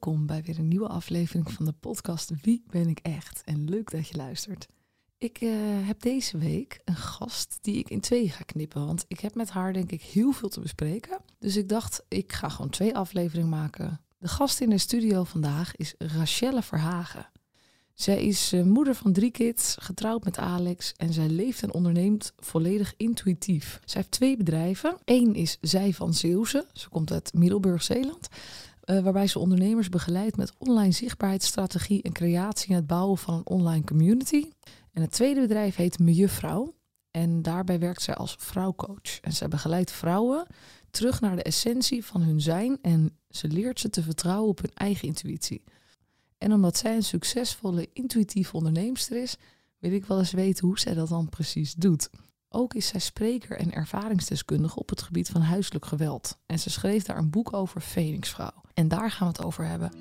welkom bij weer een nieuwe aflevering van de podcast Wie ben ik echt? En leuk dat je luistert. Ik heb deze week een gast die ik in 2 ga knippen, want ik heb met haar denk ik heel veel te bespreken. Dus ik dacht, ik ga gewoon 2 afleveringen maken. De gast in de studio vandaag is Rachelle Verhagen. Zij is moeder van 3 kids, getrouwd met Alex en zij leeft en onderneemt volledig intuïtief. Zij heeft 2 bedrijven. 1 is Zij van Zeeuwse, ze komt uit Middelburg, Zeeland. Waarbij ze ondernemers begeleidt met online zichtbaarheidsstrategie en creatie en het bouwen van een online community. En het tweede bedrijf heet Mejuffrouw. En daarbij werkt zij als vrouwcoach. En zij begeleidt vrouwen terug naar de essentie van hun zijn en ze leert ze te vertrouwen op hun eigen intuïtie. En omdat zij een succesvolle intuïtieve onderneemster is, wil ik wel eens weten hoe zij dat dan precies doet. Ook is zij spreker en ervaringsdeskundige op het gebied van huiselijk geweld. En ze schreef daar een boek over, Phoenixvrouw. En daar gaan we het over hebben.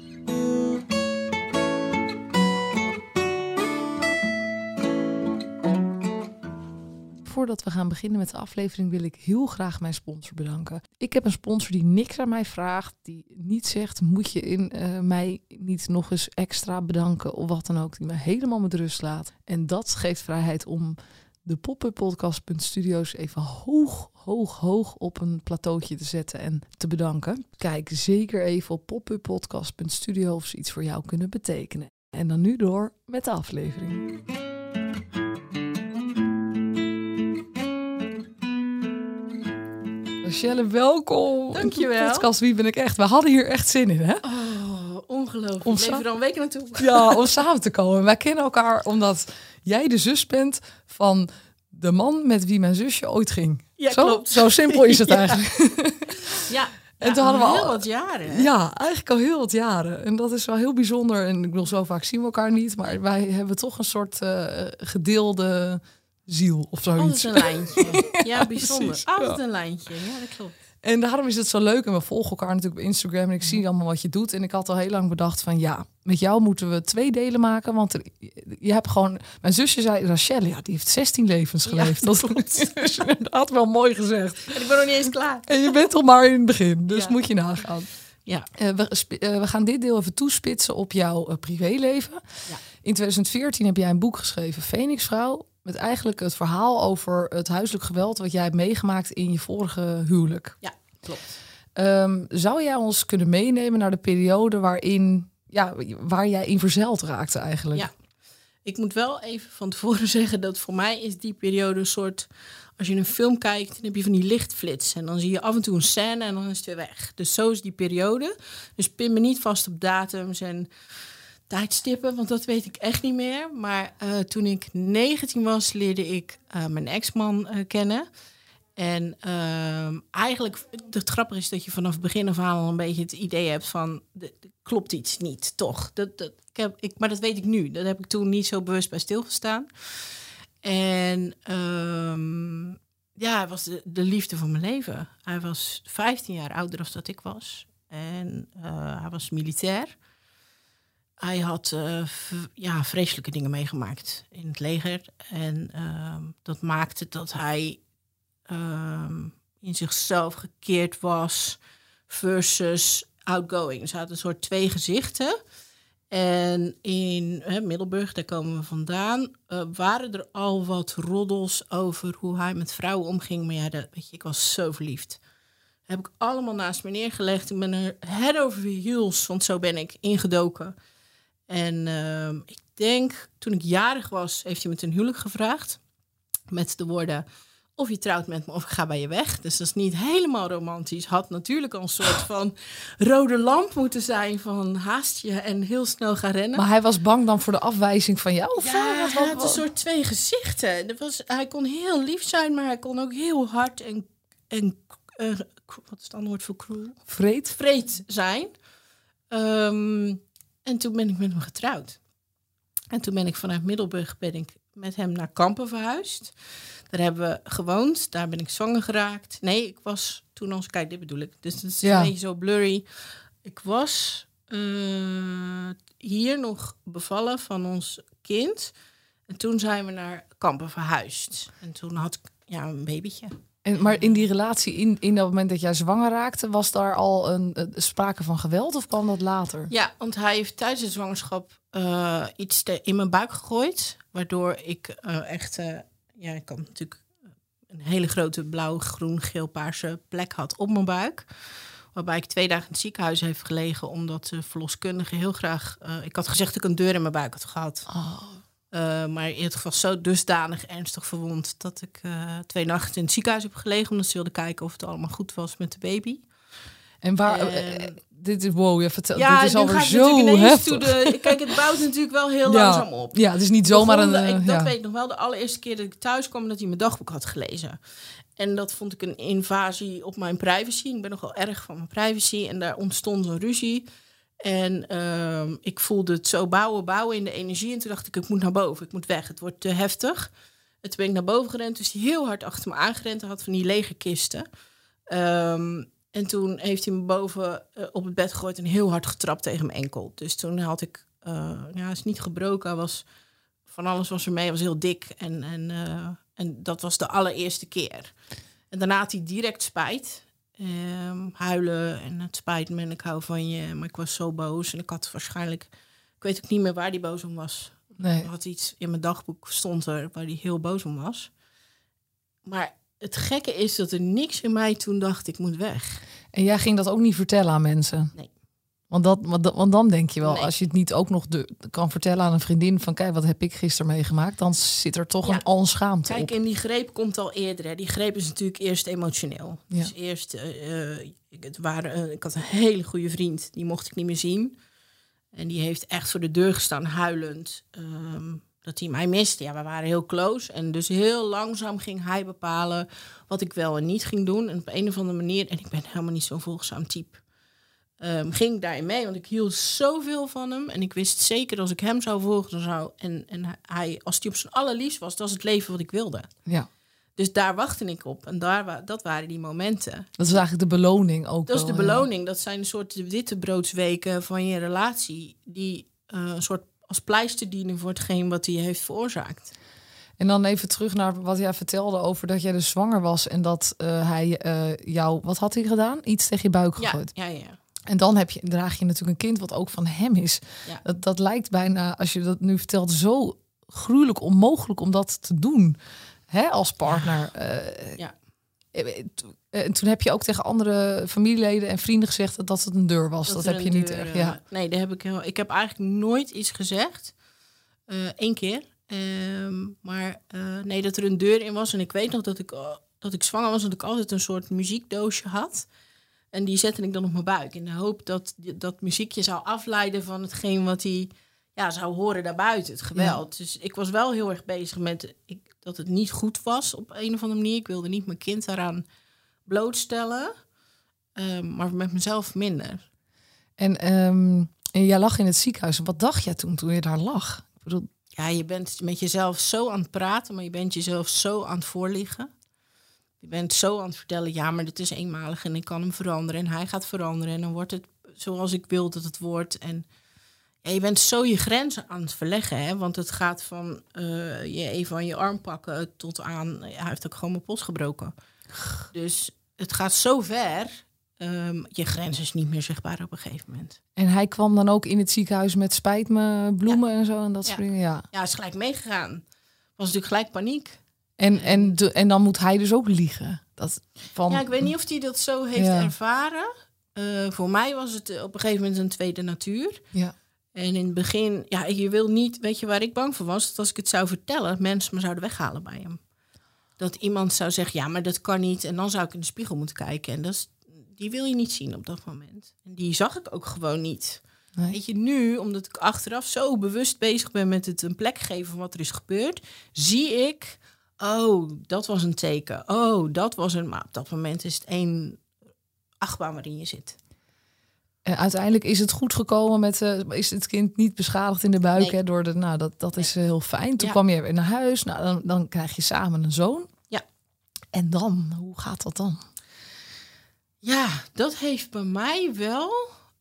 Voordat we gaan beginnen met de aflevering wil ik heel graag mijn sponsor bedanken. Ik heb een sponsor die niks aan mij vraagt, die niet zegt, moet je mij niet nog eens extra bedanken of wat dan ook, die mij helemaal met rust laat. En dat geeft vrijheid om de poppuppodcast.studio's even hoog op een plateautje te zetten en te bedanken. Kijk zeker even op poppuppodcast.studio of ze iets voor jou kunnen betekenen. En dan nu door met de aflevering. Rachelle, welkom. Dankjewel. De podcast Wie ben ik echt? We hadden hier echt zin in, hè? Oh, ongelooflijk. We leven er al een week naartoe. Ja, om samen te komen. Wij kennen elkaar omdat jij de zus bent van de man met wie mijn zusje ooit ging. Ja, klopt. Zo simpel is het eigenlijk. Ja, en toen hadden we heel wat jaren. Hè? Ja, eigenlijk al heel wat jaren. En dat is wel heel bijzonder. En ik bedoel, zo vaak zien we elkaar niet. Maar wij hebben toch een soort gedeelde ziel of zoiets. Altijd een lijntje. Ja, bijzonder. Precies, Altijd ja. een lijntje. Ja, dat klopt. En daarom is het zo leuk. En we volgen elkaar natuurlijk op Instagram. En ik zie allemaal wat je doet. En ik had al heel lang bedacht van ja, met jou moeten we 2 delen maken. Want je hebt gewoon... Mijn zusje zei, Rachelle, ja, die heeft 16 levens geleefd. Ja, dat is inderdaad wel mooi gezegd. En ik ben nog niet eens klaar. En je bent al maar in het begin. Dus Ja. moet je nagaan. Ja. We gaan dit deel even toespitsen op jouw privéleven. Ja. In 2014 heb jij een boek geschreven, Phoenixvrouw. Met eigenlijk het verhaal over het huiselijk geweld wat jij hebt meegemaakt in je vorige huwelijk. Ja, klopt. Zou jij ons kunnen meenemen naar de periode waar jij in verzeild raakte eigenlijk? Ja. Ik moet wel even van tevoren zeggen dat voor mij is die periode een soort... Als je een film kijkt, dan heb je van die lichtflits. En dan zie je af en toe een scène en dan is het weer weg. Dus zo is die periode. Dus pin me niet vast op datums en tijdstippen, want dat weet ik echt niet meer. Maar toen ik 19 was, leerde ik mijn ex-man kennen. En eigenlijk, het grappige is dat je vanaf het begin af aan al een beetje het idee hebt van... klopt iets niet, toch? Maar dat weet ik nu. Dat heb ik toen niet zo bewust bij stilgestaan. En hij was de liefde van mijn leven. Hij was 15 jaar ouder dan dat ik was. En hij was militair. Hij had vreselijke dingen meegemaakt in het leger. En dat maakte dat hij in zichzelf gekeerd was versus outgoing. Dus hij had een soort 2 gezichten. En in Middelburg, daar komen we vandaan, waren er al wat roddels over hoe hij met vrouwen omging. Maar ja, ik was zo verliefd. Dat heb ik allemaal naast me neergelegd. Ik ben er head over heels, want zo ben ik ingedoken. En ik denk, toen ik jarig was, heeft hij me ten huwelijk gevraagd. Met de woorden, of je trouwt met me of ik ga bij je weg. Dus dat is niet helemaal romantisch. Had natuurlijk al een soort van rode lamp moeten zijn van haast je en heel snel gaan rennen. Maar hij was bang dan voor de afwijzing van jou? Of hij had een soort 2 gezichten. Hij kon heel lief zijn, maar hij kon ook heel hard en wat is het andere woord voor cruel? Vreed zijn. En toen ben ik met hem getrouwd. En toen ben ik vanuit Middelburg met hem naar Kampen verhuisd. Daar hebben we gewoond. Daar ben ik zwanger geraakt. Nee, ik was toen al... Kijk, dit bedoel ik. Dus het is een beetje zo blurry. Ik was hier nog bevallen van ons kind. En toen zijn we naar Kampen verhuisd. En toen had ik een babytje. Maar in die relatie, in dat moment dat jij zwanger raakte, was daar al een sprake van geweld of kwam dat later? Ja, want hij heeft tijdens de zwangerschap iets in mijn buik gegooid. Waardoor ik ik had natuurlijk een hele grote blauw, groen, geel, paarse plek had op mijn buik. Waarbij ik 2 dagen in het ziekenhuis heeft gelegen, omdat de verloskundige heel graag... ik had gezegd dat ik een deur in mijn buik had gehad. Oh. Maar het was zo dusdanig ernstig verwond dat ik 2 nachten in het ziekenhuis heb gelegen, omdat ze wilden kijken of het allemaal goed was met de baby. En waar... dit is wow, je vertelt. Ja, dit is alweer zo heftig. Kijk, het bouwt natuurlijk wel heel langzaam op. Ja, het is niet zomaar Dat weet ik nog wel. De allereerste keer dat ik thuis kwam, dat hij mijn dagboek had gelezen. En dat vond ik een invasie op mijn privacy. Ik ben nogal erg van mijn privacy. En daar ontstond een ruzie. En ik voelde het zo bouwen in de energie. En toen dacht ik moet naar boven, ik moet weg. Het wordt te heftig. En toen ben ik naar boven gerend. Dus hij heel hard achter me aangerend. Hij had van die lege kisten. En toen heeft hij me boven op het bed gegooid en heel hard getrapt tegen mijn enkel. Dus toen had ik, het is niet gebroken, van alles was er mee, was heel dik. En dat was de allereerste keer. En daarna had hij direct spijt. Huilen en het spijt me en ik hou van je. Maar ik was zo boos en ik had waarschijnlijk, ik weet ook niet meer waar hij boos om was. Nee. Er had iets in mijn dagboek stond er waar hij heel boos om was. Maar het gekke is dat er niks in mij toen dacht, ik moet weg. En jij ging dat ook niet vertellen aan mensen? Nee. Want dan denk je wel, Nee. als je het niet ook nog kan vertellen aan een vriendin van kijk, wat heb ik gisteren meegemaakt, dan zit er toch al een schaamte op. Kijk, en die greep komt al eerder. Hè. Die greep is natuurlijk eerst emotioneel. Ja. Dus eerst, ik had een hele goede vriend, die mocht ik niet meer zien. En die heeft echt voor de deur gestaan, huilend, dat hij mij miste. Ja, we waren heel close. En dus heel langzaam ging hij bepalen wat ik wel en niet ging doen. En op een of andere manier, en ik ben helemaal niet zo'n volgzaam type, ging ik daarin mee. Want ik hield zoveel van hem. En ik wist zeker als ik hem zou volgen, dan zou... En hij, als hij op zijn allerliefst was, dat was het leven wat ik wilde. Ja. Dus daar wachtte ik op. En dat waren die momenten. Dat is eigenlijk de beloning ook. Dat is wel, de beloning. Dat zijn een soort wittebroodsweken van je relatie, die een soort als pleister dienen voor hetgeen wat hij heeft veroorzaakt. En dan even terug naar wat jij vertelde over dat jij dus zwanger was en dat hij jou, wat had hij gedaan? Iets tegen je buik gegooid. Ja. En dan draag je natuurlijk een kind wat ook van hem is. Ja. Dat lijkt bijna, als je dat nu vertelt, zo gruwelijk onmogelijk om dat te doen. Hè, als partner. En toen heb je ook tegen andere familieleden en vrienden gezegd dat het een deur was. Dat heb je niet erg. Ja. Nee, daar heb ik heb eigenlijk nooit iets gezegd. 1 keer. Maar dat er een deur in was. En ik weet nog dat ik zwanger was, dat ik altijd een soort muziekdoosje had. En die zette ik dan op mijn buik. In de hoop dat dat muziekje zou afleiden van hetgeen wat hij zou horen daarbuiten. Het geweld. Ja. Dus ik was wel heel erg bezig met dat het niet goed was op een of andere manier. Ik wilde niet mijn kind daaraan blootstellen. Maar met mezelf minder. En jij lag in het ziekenhuis. Wat dacht jij toen je daar lag? Ik bedoel... Ja, je bent met jezelf zo aan het praten, maar je bent jezelf zo aan het voorliggen. Je bent zo aan het vertellen, ja, maar dit is eenmalig en ik kan hem veranderen. En hij gaat veranderen en dan wordt het zoals ik wil dat het wordt. En je bent zo je grenzen aan het verleggen, hè? Want het gaat van je even aan je arm pakken tot aan... hij heeft ook gewoon mijn pols gebroken. Dus het gaat zo ver... je grens is niet meer zichtbaar op een gegeven moment. En hij kwam dan ook in het ziekenhuis met spijt me, bloemen en zo en dat soort dingen. Ja, hij is gelijk meegegaan. Was natuurlijk gelijk paniek. En dan moet hij dus ook liegen. Ja, ik weet niet of hij dat zo heeft ervaren. Voor mij was het op een gegeven moment een tweede natuur. Ja. En in het begin, je wil niet... Weet je waar ik bang voor was? Dat als ik het zou vertellen, mensen me zouden weghalen bij hem. Dat iemand zou zeggen, ja, maar dat kan niet. En dan zou ik in de spiegel moeten kijken. En die wil je niet zien op dat moment. En die zag ik ook gewoon niet. Nee. Weet je, nu, omdat ik achteraf zo bewust bezig ben met het een plek geven van wat er is gebeurd, zie ik, oh, dat was een teken. Oh, dat was een... Maar op dat moment is het 1 achtbaan waarin je zit. En uiteindelijk is het goed gekomen met... is het kind niet beschadigd in de buik? Nee. Hè, door dat is heel fijn. Toen kwam je weer naar huis. Nou, dan krijg je samen een zoon. Ja. En dan, hoe gaat dat dan? Ja, dat heeft bij mij wel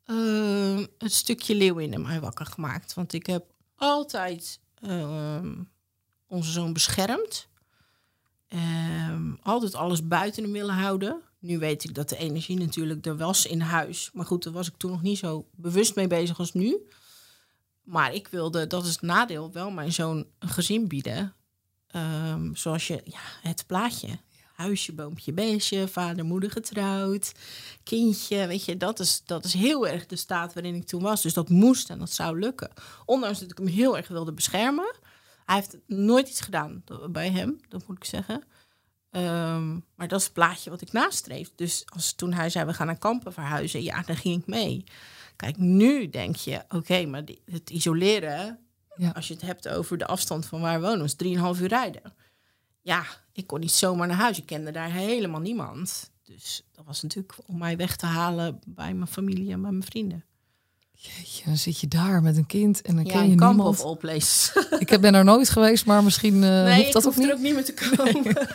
het stukje leeuwin in mij wakker gemaakt. Want ik heb altijd onze zoon beschermd. Altijd alles buiten hem willen houden. Nu weet ik dat de energie natuurlijk er was in huis. Maar goed, daar was ik toen nog niet zo bewust mee bezig als nu. Maar ik wilde, dat is het nadeel, wel mijn zoon een gezin bieden. Zoals het plaatje. Huisje, boompje, beestje, vader, moeder getrouwd, kindje. Weet je, dat is heel erg de staat waarin ik toen was. Dus dat moest en dat zou lukken. Ondanks dat ik hem heel erg wilde beschermen. Hij heeft nooit iets gedaan bij hem, dat moet ik zeggen. Maar dat is het plaatje wat ik nastreef. Dus toen hij zei, we gaan naar Kampen verhuizen, ja, dan ging ik mee. Kijk, nu denk je, oké, maar het isoleren, als je het hebt over de afstand van waar we wonen, was 3,5 uur rijden. Ja, ik kon niet zomaar naar huis. Ik kende daar helemaal niemand. Dus dat was natuurlijk om mij weg te halen bij mijn familie en bij mijn vrienden. Jeetje, dan zit je daar met een kind en dan ken je Kampen niemand. of all places. Ik ben er nooit geweest, maar misschien nee, hoeft dat ook niet. Nee, ik hoef er ook niet meer te komen.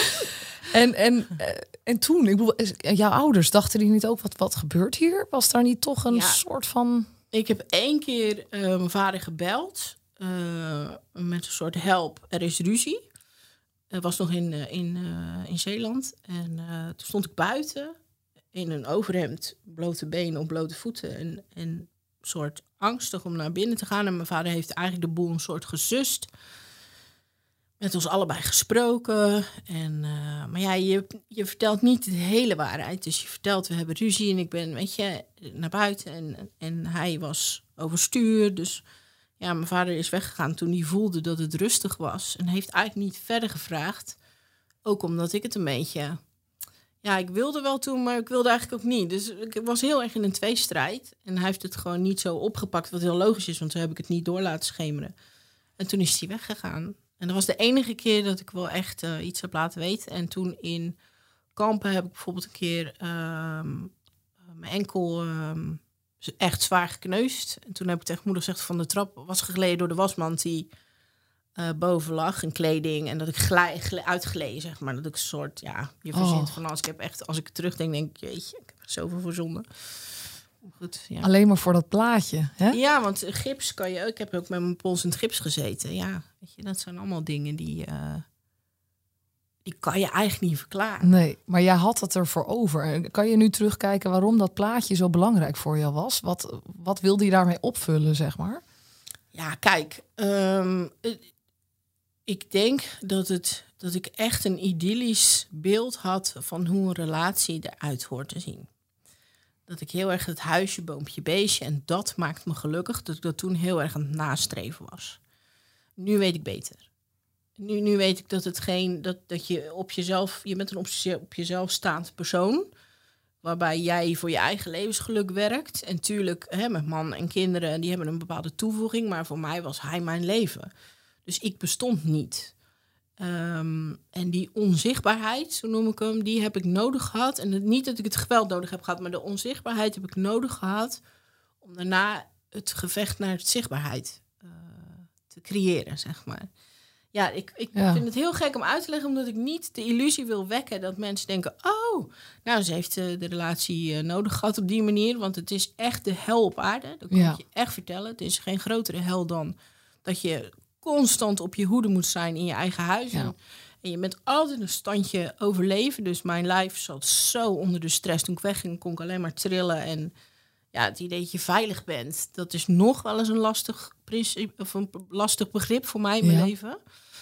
En toen, ik bedoel, jouw ouders, dachten die niet ook, wat gebeurt hier? Was daar niet toch een soort van... Ik heb 1 keer mijn vader gebeld met een soort help, er is ruzie. Het was nog in Zeeland. En toen stond ik buiten in een overhemd, blote benen op blote voeten. En soort angstig om naar binnen te gaan. En mijn vader heeft eigenlijk de boel een soort gesust. Met ons allebei gesproken. Maar ja, je vertelt niet de hele waarheid. Dus je vertelt, we hebben ruzie en ik ben, naar buiten. En hij was overstuur. Dus ja, mijn vader is weggegaan toen hij voelde dat het rustig was. En heeft eigenlijk niet verder gevraagd. Ook omdat ik het een beetje... Ja, ik wilde wel toen, maar ik wilde eigenlijk ook niet. Dus ik was heel erg in een tweestrijd. En hij heeft het gewoon niet zo opgepakt, wat heel logisch is. Want toen heb ik het niet door laten schemeren. En toen is hij weggegaan. En dat was de enige keer dat ik wel echt iets heb laten weten. En toen in Kampen heb ik bijvoorbeeld een keer mijn enkel echt zwaar gekneusd. En toen heb ik tegen moeder gezegd van de trap was gegleden door de wasmand die boven lag. En kleding. En dat ik uitgleed, zeg maar. Dat ik een soort, je verzint van alles. Ik heb echt, als ik terugdenk, denk ik, jeetje, ik heb er zoveel voor zonde. Goed, ja. Alleen maar voor dat plaatje, hè? Ja, want gips kan je... Ik heb ook met mijn pols in het gips gezeten. Ja, weet je, dat zijn allemaal dingen die kan je eigenlijk niet verklaren. Nee, maar jij had het ervoor over. Kan je nu terugkijken waarom dat plaatje zo belangrijk voor jou was? Wat wilde je daarmee opvullen, zeg maar? Ja, kijk. Ik denk dat ik echt een idyllisch beeld had van hoe een relatie eruit hoort te zien. Dat ik heel erg het huisje, boompje, beestje... en dat maakt me gelukkig, dat ik dat toen heel erg aan het nastreven was. Nu weet ik beter. Nu weet ik dat het dat je op jezelf... Je bent een op jezelf staand persoon... waarbij jij voor je eigen levensgeluk werkt. En tuurlijk, met man en kinderen, die hebben een bepaalde toevoeging... maar voor mij was hij mijn leven. Dus ik bestond niet... en die onzichtbaarheid, zo noem ik hem, die heb ik nodig gehad. En niet dat ik het geweld nodig heb gehad, maar de onzichtbaarheid heb ik nodig gehad om daarna het gevecht naar het zichtbaarheid te creëren, zeg maar. Ja, ik vind het heel gek om uit te leggen, omdat ik niet de illusie wil wekken dat mensen denken, oh, nou, ze heeft de relatie nodig gehad op die manier, want het is echt de hel op aarde. Dat kan ik je echt vertellen. Het is geen grotere hel dan dat je constant op je hoede moet zijn in je eigen huis. Ja. En je bent altijd een standje overleven. Dus mijn lijf zat zo onder de stress. Toen ik wegging, kon ik alleen maar trillen. En ja, het idee dat je veilig bent, dat is nog wel eens een lastig begrip voor mij in mijn leven.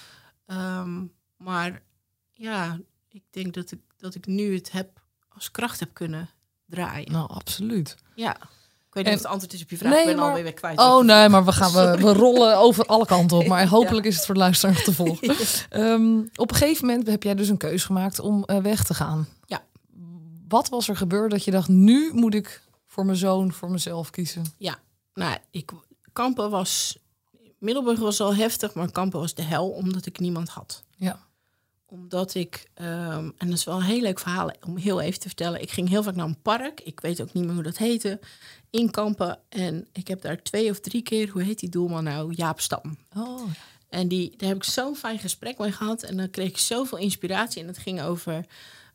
Maar ja, ik denk dat ik nu het als kracht heb kunnen draaien. Nou, absoluut. Ja. Ik weet niet of het antwoord is op je vraag. Ik ben alweer weer kwijt. Oh nee, maar we rollen over alle kanten op. Maar hopelijk is het voor de luisteraar nog te volgen. Op een gegeven moment heb jij dus een keuze gemaakt om weg te gaan. Ja. Wat was er gebeurd dat je dacht, nu moet ik voor mijn zoon, voor mezelf kiezen? Ja, nou, Kampen was... Middelburg was al heftig, maar Kampen was de hel, omdat ik niemand had. Ja. Omdat ik, en dat is wel een heel leuk verhaal om heel even te vertellen. Ik ging heel vaak naar een park. Ik weet ook niet meer hoe dat heette. In Kampen. En ik heb daar 2 of 3 keer, hoe heet die doelman nou? Jaap Stam. Oh. En daar heb ik zo'n fijn gesprek mee gehad. En dan kreeg ik zoveel inspiratie. En het ging over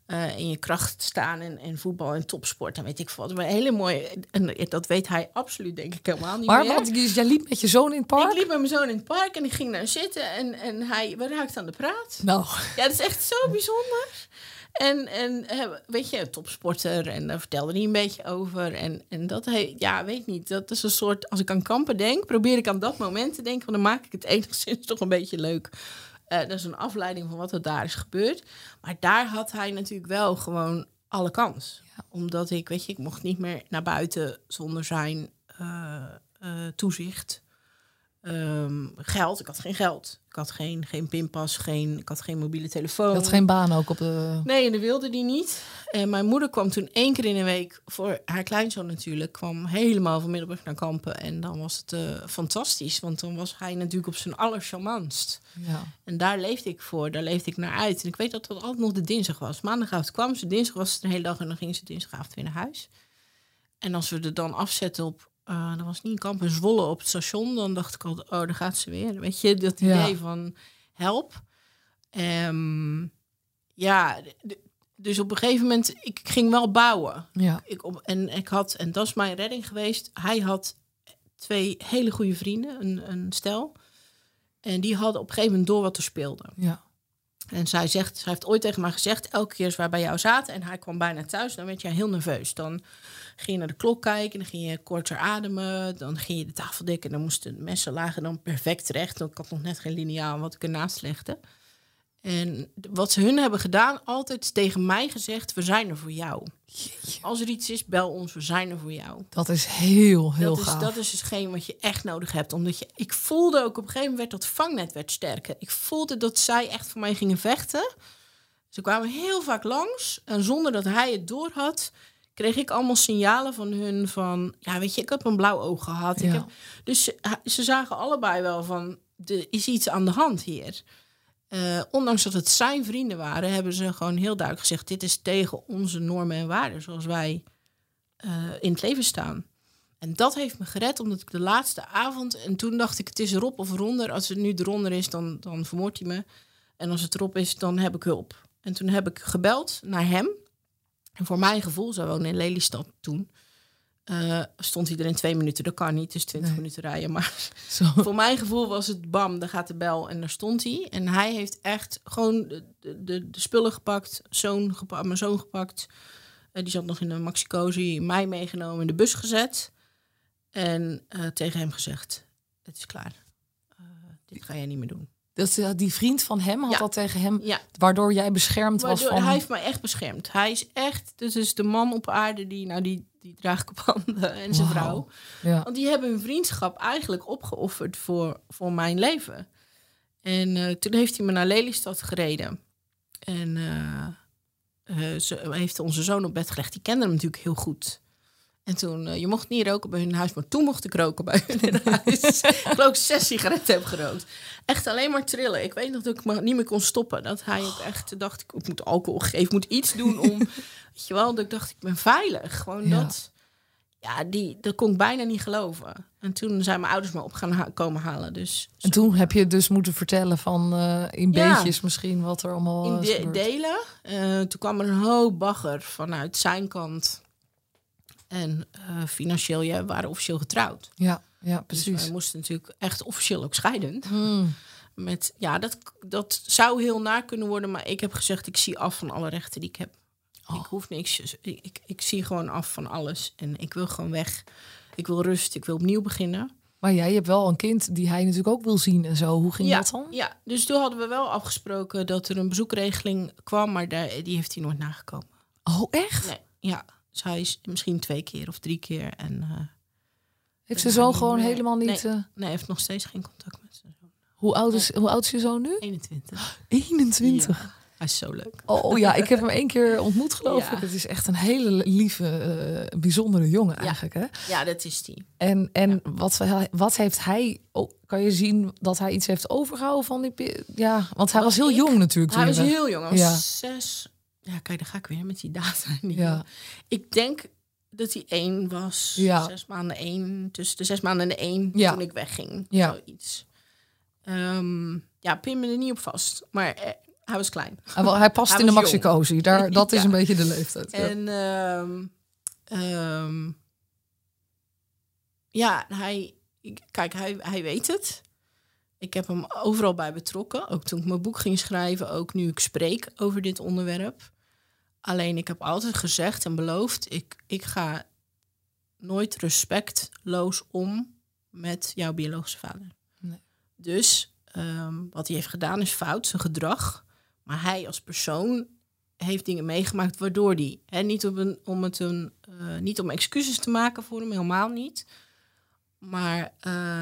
in je kracht staan en voetbal en topsport. Dan weet ik wat. Maar hele mooie... En dat weet hij absoluut, denk ik, helemaal niet meer. Want jij liep met je zoon in het park? Ik liep met mijn zoon in het park en ik ging daar zitten. We raakten aan de praat. Nou. Ja, dat is echt zo bijzonder. En weet je, topsporter. En daar vertelde hij een beetje over. En dat, weet niet. Dat is een soort... Als ik aan kampen denk, probeer ik aan dat moment te denken. Want dan maak ik het enigszins toch een beetje leuk. Dat is een afleiding van wat er daar is gebeurd. Maar daar had hij natuurlijk wel gewoon alle kans. Ja. Omdat ik mocht niet meer naar buiten zonder zijn toezicht. Geld, ik had geen geld. Ik had geen pinpas, ik had geen mobiele telefoon. Je had geen baan ook op de... Nee, en dat wilde die niet. En mijn moeder kwam toen 1 keer in de week voor haar kleinzoon natuurlijk. Kwam helemaal van Middelburg naar Kampen. En dan was het fantastisch. Want dan was hij natuurlijk op zijn allercharmantst. Ja. En daar leefde ik voor. Daar leefde ik naar uit. En ik weet dat dat altijd nog de dinsdag was. Maandagavond kwam ze, dinsdag was het een hele dag. En dan ging ze dinsdagavond weer naar huis. En als we er dan afzetten op... dat was niet in Kampen, in Zwolle op het station. Dan dacht ik altijd, daar gaat ze weer. Weet je, dat idee van help. Dus op een gegeven moment, ik ging wel bouwen. Ja. En dat is mijn redding geweest. Hij had 2 hele goede vrienden, een stel. En die hadden op een gegeven moment door wat er speelde. Ja. En zij heeft ooit tegen mij gezegd... elke keer als wij bij jou zaten en hij kwam bijna thuis... dan werd jij heel nerveus. Dan ging je naar de klok kijken, dan ging je korter ademen... dan ging je de tafel dekken en dan moesten de messen lagen dan perfect terecht. Want ik had nog net geen liniaal wat ik ernaast legde. En wat ze hun hebben gedaan, altijd tegen mij gezegd... we zijn er voor jou. Jeetje. Als er iets is, bel ons, we zijn er voor jou. Dat is heel gaaf. Dat is hetgeen wat je echt nodig hebt. Omdat ik voelde ook op een gegeven moment... dat vangnet werd sterker. Ik voelde dat zij echt voor mij gingen vechten. Ze kwamen heel vaak langs. En zonder dat hij het door had... kreeg ik allemaal signalen van hun van... ja, weet je, ik heb een blauw oog gehad. Ja. Dus ze zagen allebei wel van... er is iets aan de hand hier... ondanks dat het zijn vrienden waren, hebben ze gewoon heel duidelijk gezegd... dit is tegen onze normen en waarden zoals wij in het leven staan. En dat heeft me gered, omdat ik de laatste avond... en toen dacht ik, het is erop of eronder. Als het nu eronder is, dan vermoordt hij me. En als het erop is, dan heb ik hulp. En toen heb ik gebeld naar hem. En voor mijn gevoel, zij woonde in Lelystad toen... stond hij er in 2 minuten. Dat kan niet, het is 20 minuten rijden. Maar voor mijn gevoel was het bam, daar gaat de bel en daar stond hij. En hij heeft echt gewoon de spullen gepakt, mijn zoon gepakt. Die zat nog in een maxi-cozy, mij meegenomen, in de bus gezet. En tegen hem gezegd, het is klaar. Dit ga jij niet meer doen. Die vriend van hem had dat tegen hem, waardoor jij beschermd was van... Hij heeft mij echt beschermd. Hij is echt, dus is de man op aarde die draag ik op handen en zijn vrouw. Ja. Want die hebben hun vriendschap eigenlijk opgeofferd voor mijn leven. En toen heeft hij me naar Lelystad gereden. En ze heeft onze zoon op bed gelegd. Die kende hem natuurlijk heel goed. En toen, je mocht niet roken bij hun huis, maar toen mocht ik roken bij hun in huis. Ik geloof 6 sigaretten heb gerookt. Echt alleen maar trillen. Ik weet nog dat ik me niet meer kon stoppen. Dat hij ook echt dacht, ik moet alcohol geven, ik moet iets doen om... weet je wel, dat ik dacht, ik ben veilig. Gewoon dat... Ja, dat kon ik bijna niet geloven. En toen zijn mijn ouders me op gaan komen halen. Dus, en toen heb je dus moeten vertellen van in beetjes misschien wat er allemaal in delen. Toen kwam er een hoop bagger vanuit zijn kant... En financieel, we waren officieel getrouwd. Ja, precies. Dus wij moesten natuurlijk echt officieel ook scheiden. Dat zou heel naar kunnen worden. Maar ik heb gezegd, ik zie af van alle rechten die ik heb. Ik hoef niks. Ik zie gewoon af van alles. En ik wil gewoon weg. Ik wil rust. Ik wil opnieuw beginnen. Maar jij hebt wel een kind die hij natuurlijk ook wil zien en zo. Hoe ging dat dan? Ja, dus toen hadden we wel afgesproken dat er een bezoekregeling kwam. Maar die heeft hij nooit nagekomen. Oh, echt? Nee, ja. Dus hij is misschien 2 keer of 3 keer. En, heeft zijn zoon gewoon helemaal niet... Nee, hij heeft nog steeds geen contact met zijn zoon. Hoe oud is je zoon nu? 21. 21? Ja, hij is zo leuk. Oh ja, ik heb hem 1 keer ontmoet, geloof ik. Het is echt een hele lieve, bijzondere jongen eigenlijk. Hè? Ja, dat is die. En wat heeft hij... Oh, kan je zien dat hij iets heeft overgehouden van die... Ja, want hij was heel jong natuurlijk. Hij was heel jong. Hij was 6... Ja, kijk, dan ga ik weer met die data. Ik denk dat hij 1 was. 6 maanden 1. Tussen de 6 maanden en de 1 toen ik wegging. Zoiets. Pin me er niet op vast. Maar Hij was klein. Hij past Hij in de was maxicosi. Dat is een beetje de leeftijd. En hij weet het. Ik heb hem overal bij betrokken. Ook toen ik mijn boek ging schrijven. Ook nu ik spreek over dit onderwerp. Alleen ik heb altijd gezegd en beloofd... ik ga nooit respectloos om met jouw biologische vader. Nee. Dus wat hij heeft gedaan is fout, zijn gedrag. Maar hij als persoon heeft dingen meegemaakt waardoor hij... niet om excuses te maken voor hem, helemaal niet. Maar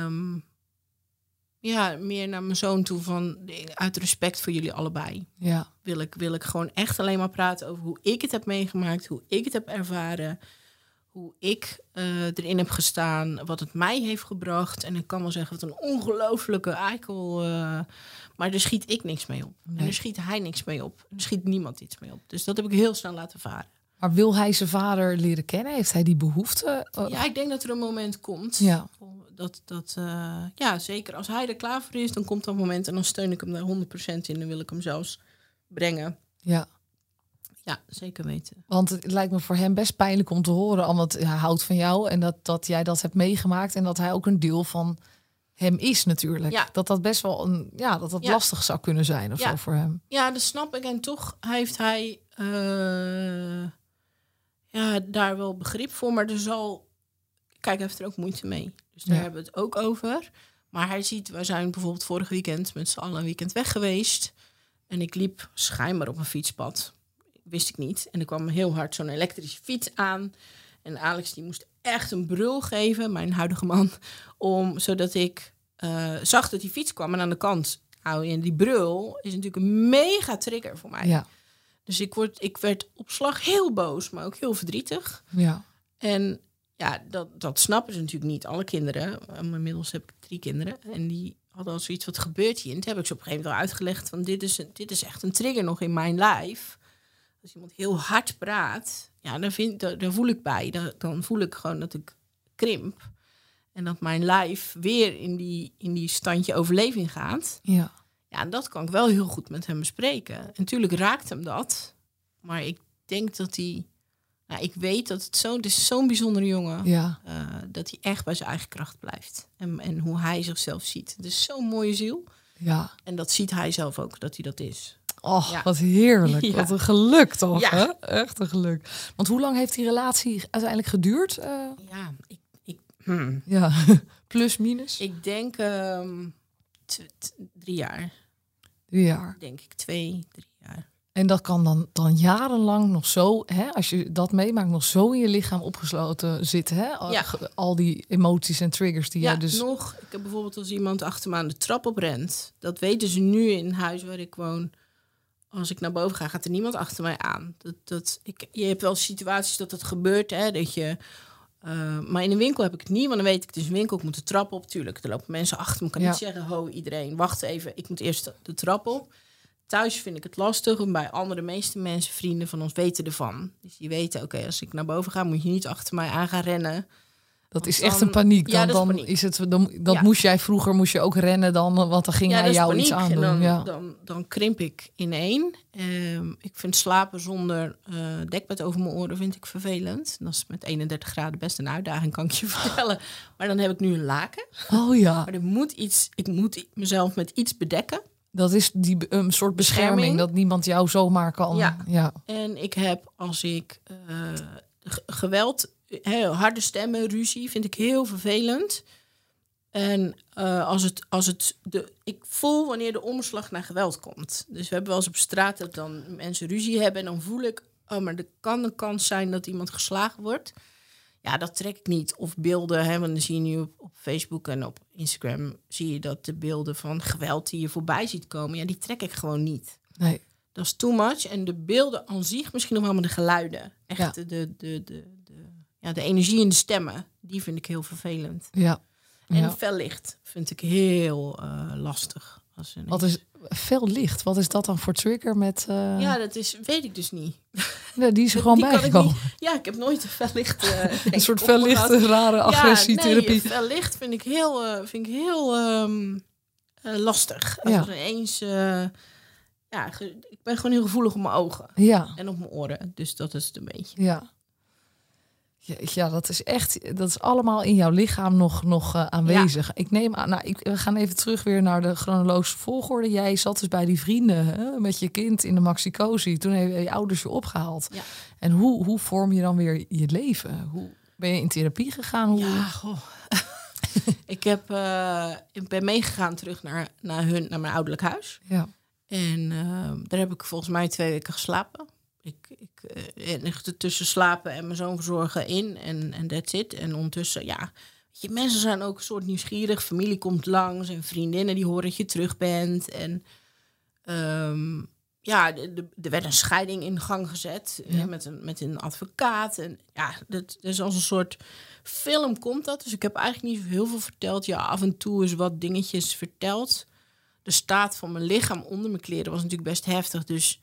meer naar mijn zoon toe van... uit respect voor jullie allebei. Ja. Wil ik gewoon echt alleen maar praten over hoe ik het heb meegemaakt... hoe ik het heb ervaren... hoe ik erin heb gestaan, wat het mij heeft gebracht. En ik kan wel zeggen, wat een ongelofelijke eikel. Maar daar schiet ik niks mee op. Nee. En daar schiet hij niks mee op. Er schiet niemand iets mee op. Dus dat heb ik heel snel laten varen. Maar wil hij zijn vader leren kennen? Heeft hij die behoefte? Ja, ik denk dat er een moment komt. Ja. Zeker. Als hij er klaar voor is, dan komt dat moment. En dan steun ik hem daar 100% in. Dan wil ik hem zelfs brengen. Ja. Ja, zeker weten. Want het lijkt me voor hem best pijnlijk om te horen. Omdat hij houdt van jou en dat jij dat hebt meegemaakt. En dat hij ook een deel van hem is natuurlijk. Ja. Dat best wel lastig zou kunnen zijn of zo voor hem. Ja, dat snap ik. En toch heeft hij daar wel begrip voor. Maar hij heeft er ook moeite mee. Dus daar hebben we het ook over. Maar hij ziet, we zijn bijvoorbeeld vorig weekend met z'n allen een weekend weg geweest. En ik liep schijnbaar op een fietspad. Wist ik niet. En er kwam heel hard zo'n elektrische fiets aan. En Alex die moest echt een brul geven, mijn huidige man, zodat ik zag dat die fiets kwam. En aan de kant, en die brul is natuurlijk een mega trigger voor mij. Ja. Dus ik werd op slag heel boos, maar ook heel verdrietig. Ja. En ja, dat snappen ze natuurlijk niet, alle kinderen. Inmiddels heb ik 3 kinderen. En die hadden al zoiets, wat gebeurt hier? En toen heb ik ze op een gegeven moment wel uitgelegd van dit is echt een trigger nog in mijn lijf. Als iemand heel hard praat, ja, dan voel ik bij. Dan voel ik gewoon dat ik krimp. En dat mijn lijf weer in die standje overleving gaat. Ja. Ja, en dat kan ik wel heel goed met hem bespreken. En natuurlijk raakt hem dat. Maar ik denk dat hij... Nou, ik weet dat het is zo'n bijzondere jongen. Ja. Dat hij echt bij zijn eigen kracht blijft. En hoe hij zichzelf ziet. Het is zo'n mooie ziel. Ja. En dat ziet hij zelf ook, dat hij dat is. Och, wat heerlijk. Ja. Wat een geluk toch, Ja. hè? Echt een geluk. Want hoe lang heeft die relatie uiteindelijk geduurd? Ja, plus, minus? Ik denk 3 jaar. 3 jaar. Denk ik, 2, 3 jaar. En dat kan dan jarenlang nog zo, hè, als je dat meemaakt, nog zo in je lichaam opgesloten zitten. Hè? Al die emoties en triggers die jij dus... Ik heb bijvoorbeeld als iemand achter me aan de trap op rent. Dat weten ze nu in het huis waar ik woon. Als ik naar boven ga, gaat er niemand achter mij aan. Je hebt wel situaties dat het gebeurt, hè, dat je... maar in een winkel heb ik het niet, want dan weet ik, het is een winkel, ik moet de trap op. Tuurlijk, er lopen mensen achter me. Ik kan niet zeggen, ho iedereen, wacht even, ik moet eerst de trap op. Thuis vind ik het lastig, en bij de meeste mensen, vrienden van ons, weten ervan. Dus die weten, oké, als ik naar boven ga, moet je niet achter mij aan gaan rennen. Dat is echt een paniek. Moest jij vroeger ook rennen dan, want dan ging hij jou iets aan doen. Dan krimp ik ineen. Ik vind slapen zonder dekbed over mijn oren vind ik vervelend. Dat is met 31 graden best een uitdaging, kan ik je vertellen. Maar dan heb ik nu een laken. Oh ja. Maar ik moet mezelf met iets bedekken. Dat is een soort bescherming, dat niemand jou zomaar kan. Ja. En ik heb, als ik geweld, harde stemmen, ruzie, vind ik heel vervelend. En ik voel wanneer de omslag naar geweld komt. Dus we hebben wel eens op straat dat dan mensen ruzie hebben. En dan voel ik, maar er kan een kans zijn dat iemand geslagen wordt. Ja, dat trek ik niet. Of beelden, want dan zie je nu op Facebook en op Instagram... zie je dat de beelden van geweld die je voorbij ziet komen... ja, die trek ik gewoon niet. Nee. Dat is too much. En de beelden aan zich, misschien nog wel maar de geluiden. Echt de energie in de stemmen, die vind ik heel vervelend. Ja. En fel licht vind ik heel lastig. Wat is fel licht? Wat is dat dan voor trigger met... Ja, weet ik dus niet. Nee, die is er gewoon bijgekomen. Ik heb nooit een fel licht... een soort fel licht, rare agressietherapie. Fel licht vind ik heel lastig. Als er ineens... ik ben gewoon heel gevoelig op mijn ogen. Ja. En op mijn oren. Dus dat is het een beetje. Ja. Ja, dat is allemaal in jouw lichaam nog aanwezig. Ja. Ik neem aan, we gaan even terug weer naar de chronologische volgorde. Jij zat dus bij die vrienden met je kind in de Maxicosi. Toen hebben je ouders je opgehaald. Ja. En hoe vorm je dan weer je leven? Hoe ben je in therapie gegaan? Ik ben meegegaan terug naar mijn ouderlijk huis. Ja. En daar heb ik volgens mij 2 weken geslapen. Ik tussen slapen en mijn zoon verzorgen in en that's it. En ondertussen, mensen zijn ook een soort nieuwsgierig. Familie komt langs en vriendinnen die horen dat je terug bent. En er werd een scheiding in gang gezet met een advocaat. En dat is als een soort film komt dat. Dus ik heb eigenlijk niet heel veel verteld. Ja, af en toe is wat dingetjes verteld. De staat van mijn lichaam onder mijn kleren was natuurlijk best heftig. Dus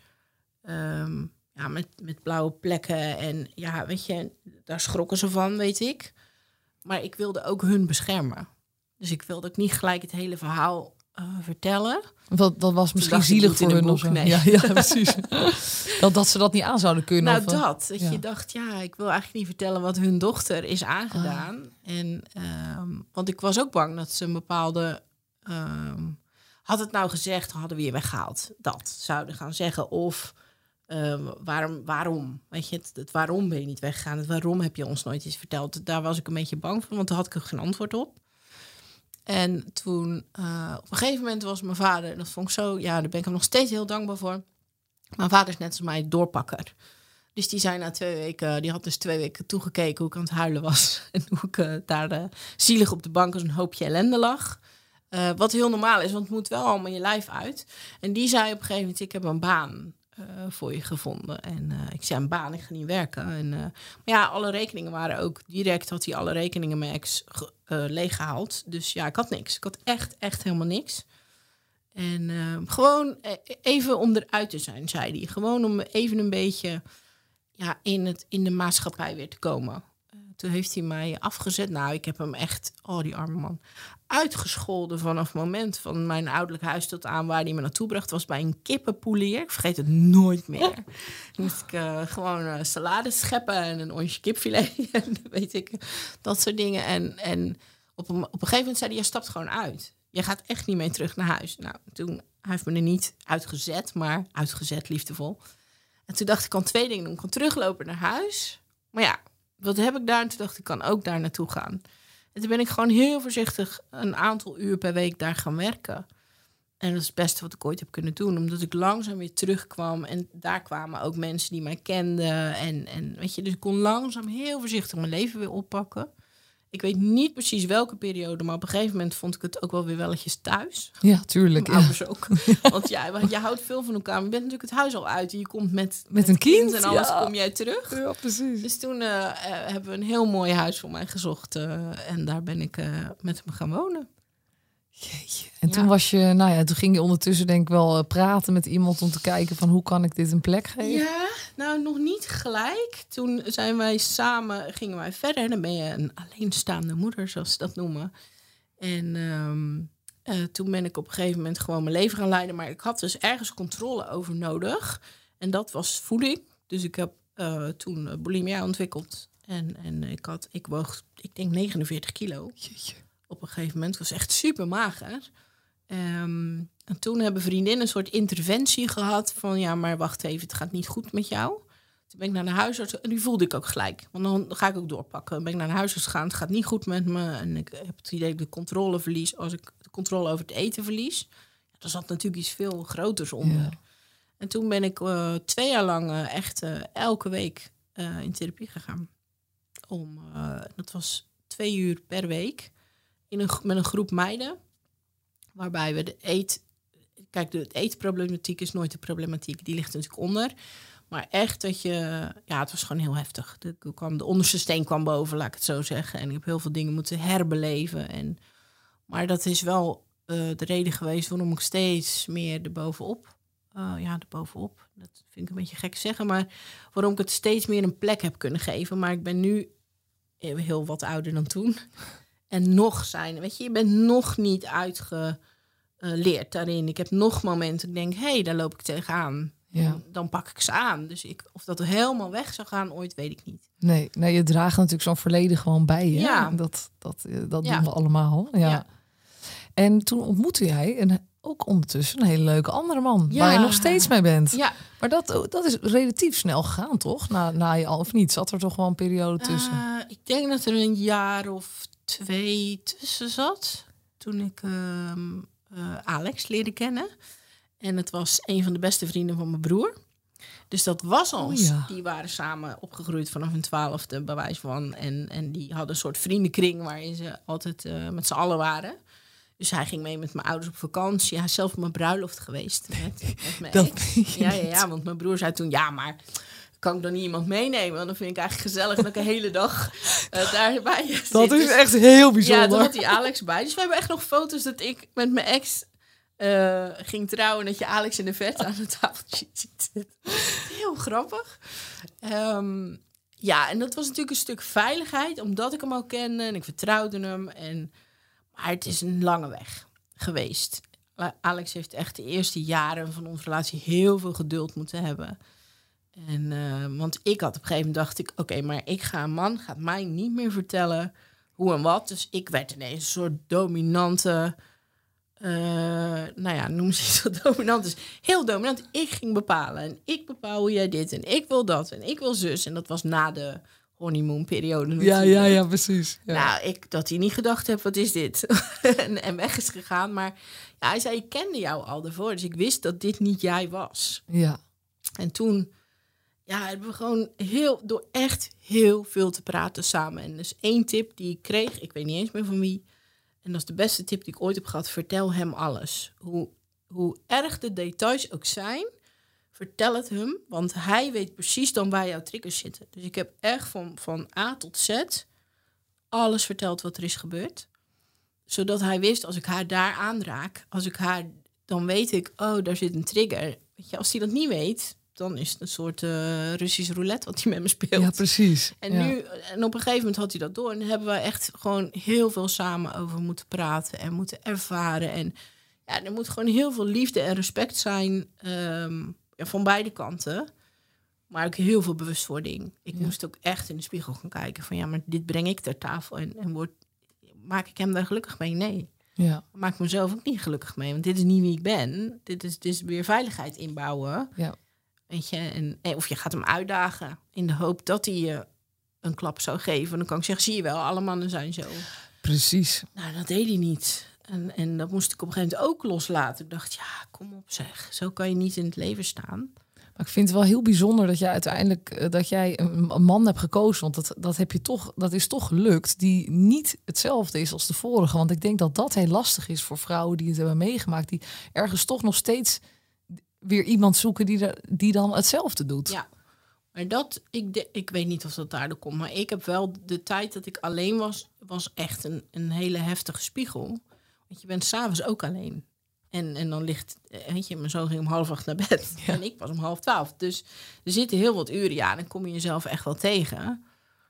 met blauwe plekken. En weet je, daar schrokken ze van, weet ik. Maar ik wilde ook hun beschermen. Dus ik wilde ook niet gelijk het hele verhaal vertellen. Dat was misschien zielig voor hun of zo. Nee. Ja, precies. dat ze dat niet aan zouden kunnen. Dat je dacht, ik wil eigenlijk niet vertellen wat hun dochter is aangedaan. En want ik was ook bang dat ze een bepaalde... had het nou gezegd, hadden we je weggehaald. Dat zouden gaan zeggen. Of waarom? Weet je, het waarom ben je niet weggegaan? Het waarom heb je ons nooit iets verteld? Daar was ik een beetje bang voor, want daar had ik er geen antwoord op. En toen, op een gegeven moment was mijn vader... en dat vond ik zo, daar ben ik hem nog steeds heel dankbaar voor. Mijn vader is net als mij doorpakker. Dus die zei na 2 weken... die had dus 2 weken toegekeken hoe ik aan het huilen was. En hoe ik daar zielig op de bank als een hoopje ellende lag. Wat heel normaal is, want het moet wel allemaal je lijf uit. En die zei op een gegeven moment... ik heb een baan voor je gevonden. En ik zei, een baan, ik ga niet werken. En, maar alle rekeningen waren ook... direct had hij alle rekeningen mijn ex leeggehaald. Dus ik had niks. Ik had echt helemaal niks. En gewoon even om eruit te zijn, zei hij. Gewoon om even een beetje in de maatschappij weer te komen. Toen heeft hij mij afgezet. Nou, ik heb hem echt, die arme man, uitgescholden vanaf het moment van mijn ouderlijk huis tot aan waar hij me naartoe bracht. Was bij een kippenpoelier. Ik vergeet het nooit meer. Toen moest ik gewoon salade scheppen en een onsje kipfilet. En weet ik, dat soort dingen. En op een gegeven moment zei hij, je stapt gewoon uit. Je gaat echt niet mee terug naar huis. Nou, toen, hij heeft me er niet uitgezet, maar uitgezet liefdevol. En toen dacht ik, kan 2 dingen doen. Ik kan teruglopen naar huis. Maar wat heb ik daar? En toen dacht ik, kan ook daar naartoe gaan. En toen ben ik gewoon heel voorzichtig een aantal uur per week daar gaan werken. En dat is het beste wat ik ooit heb kunnen doen. Omdat ik langzaam weer terugkwam. En daar kwamen ook mensen die mij kenden. En weet je, dus ik kon langzaam heel voorzichtig mijn leven weer oppakken. Ik weet niet precies welke periode, maar op een gegeven moment vond ik het ook wel weer welletjes thuis. Ja, tuurlijk. Mijn ouders ook. Want je houdt veel van elkaar. Maar je bent natuurlijk het huis al uit. En je komt met een kind en alles kom jij terug. Ja, precies. Dus toen hebben we een heel mooi huis voor mij gezocht. En daar ben ik met hem gaan wonen. Jeetje. En toen was je, toen ging je ondertussen denk ik wel praten met iemand om te kijken van hoe kan ik dit een plek geven? Ja, nou nog niet gelijk. Toen gingen wij verder. Dan ben je een alleenstaande moeder, zoals ze dat noemen. En toen ben ik op een gegeven moment gewoon mijn leven gaan leiden. Maar ik had dus ergens controle over nodig. En dat was voeding. Dus ik heb toen bulimia ontwikkeld. En ik woog, ik denk 49 kilo. Jeetje. Op een gegeven moment was echt super mager. En toen hebben vriendinnen een soort interventie gehad van maar wacht even, het gaat niet goed met jou. Toen ben ik naar de huisarts en die voelde ik ook gelijk. Want dan ga ik ook doorpakken. Dan ben ik naar de huisarts gegaan, het gaat niet goed met me. En ik heb het idee dat ik de controle verlies als ik de controle over het eten verlies. Er zat natuurlijk iets veel groters onder. Ja. En toen ben ik 2 jaar lang echt elke week in therapie gegaan. Dat was 2 uur per week. Met een groep meiden. Waarbij we de eetproblematiek is nooit de problematiek. Die ligt natuurlijk onder. Maar echt dat het was gewoon heel heftig. De onderste steen kwam boven, laat ik het zo zeggen. En ik heb heel veel dingen moeten herbeleven. Maar dat is wel de reden geweest waarom ik steeds meer erbovenop. Dat vind ik een beetje gek zeggen. Maar waarom ik het steeds meer een plek heb kunnen geven. Maar ik ben nu heel wat ouder dan toen. En je bent nog niet leert daarin. Ik heb nog momenten, ik denk, daar loop ik tegenaan. Ja. Dan pak ik ze aan. Dus of dat er helemaal weg zou gaan, ooit weet ik niet. Nee, je draagt natuurlijk zo'n verleden gewoon bij je. Ja. Dat doen we allemaal. Ja. En toen ontmoette jij ook ondertussen een hele leuke andere man. Waar je nog steeds mee bent. Ja. Maar dat is relatief snel gegaan, toch? Na je al of niet? Zat er toch wel een periode tussen? Ik denk dat er een jaar of 2 tussen zat. Toen ik Alex leerde kennen. En het was een van de beste vrienden van mijn broer. Dus dat was ons. Oh ja. Die waren samen opgegroeid vanaf hun 12e, bij wijze van. En die hadden een soort vriendenkring waarin ze altijd met z'n allen waren. Dus hij ging mee met mijn ouders op vakantie. Hij is zelf op mijn bruiloft geweest met mijn ex. Ja, want mijn broer zei toen, maar kan ik dan niet iemand meenemen? Want dan vind ik eigenlijk gezellig dat ik een hele dag daarbij zit. Dat is echt heel bijzonder. Ja, toen had hij Alex bij. Dus we hebben echt nog foto's dat ik met mijn ex ging trouwen en dat je Alex in de verte aan het tafeltje ziet zitten. Heel grappig. En dat was natuurlijk een stuk veiligheid, omdat ik hem al kende en ik vertrouwde hem. Maar het is een lange weg geweest. Alex heeft echt de eerste jaren van onze relatie heel veel geduld moeten hebben. Want ik had op een gegeven moment dacht ik, oké, maar een man gaat mij niet meer vertellen hoe en wat. Dus ik werd ineens een soort dominante, noem ze iets wat dominant is. Heel dominant. Ik ging bepalen en ik bepaal hoe jij dit en ik wil dat en ik wil zus. En dat was na de honeymoon-periode. Ja, precies. Ja. Nou, dat hij niet gedacht heeft, wat is dit? en weg is gegaan. Maar hij zei, ik kende jou al daarvoor. Dus ik wist dat dit niet jij was. Ja. En toen hebben we gewoon door echt heel veel te praten samen. En dus 1 tip die ik kreeg, ik weet niet eens meer van wie. En dat is de beste tip die ik ooit heb gehad. Vertel hem alles. Hoe erg de details ook zijn, vertel het hem. Want hij weet precies dan waar jouw triggers zitten. Dus ik heb echt van A tot Z alles verteld wat er is gebeurd. Zodat hij wist, als ik haar daar aanraak, dan weet ik, daar zit een trigger. Weet je, als hij dat niet weet, dan is het een soort Russisch roulette wat hij met me speelt. Ja, precies. En op een gegeven moment had hij dat door. En daar hebben we echt gewoon heel veel samen over moeten praten en moeten ervaren. En er moet gewoon heel veel liefde en respect zijn van beide kanten. Maar ook heel veel bewustwording. Ik moest ook echt in de spiegel gaan kijken van maar dit breng ik ter tafel. En maak ik hem daar gelukkig mee? Nee. Ja. Maak ik mezelf ook niet gelukkig mee. Want dit is niet wie ik ben. Dit is weer veiligheid inbouwen. Ja. Weet je, of je gaat hem uitdagen in de hoop dat hij je een klap zou geven. Dan kan ik zeggen, zie je wel, alle mannen zijn zo. Precies. Nou, dat deed hij niet. En dat moest ik op een gegeven moment ook loslaten. Ik dacht, kom op zeg, zo kan je niet in het leven staan. Maar ik vind het wel heel bijzonder dat jij uiteindelijk een man hebt gekozen. Want dat is toch gelukt die niet hetzelfde is als de vorige. Want ik denk dat dat heel lastig is voor vrouwen die het hebben meegemaakt. Die ergens toch nog steeds weer iemand zoeken die dan hetzelfde doet. Ja, maar ik weet niet of dat daardoor komt. Maar ik heb wel de tijd dat ik alleen was echt een hele heftige spiegel. Want je bent 's avonds ook alleen. En dan ligt, mijn zoon ging om 7:30 naar bed. Ja. En ik was om 11:30. Dus er zitten heel wat uren. Ja, dan kom je jezelf echt wel tegen.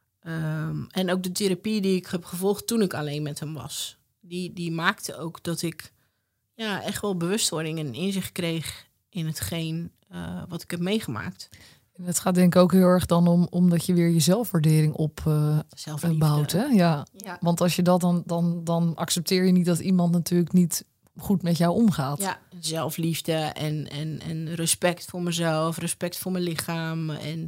En ook de therapie die ik heb gevolgd toen ik alleen met hem was. Die maakte ook dat ik echt wel bewustwording en inzicht kreeg in hetgeen wat ik heb meegemaakt. En het gaat denk ik ook heel erg dan omdat je weer je zelfwaardering opbouwt. Hè? Ja. Want als je dat dan accepteer je niet dat iemand natuurlijk niet goed met jou omgaat. Ja, zelfliefde en respect voor mezelf, respect voor mijn lichaam en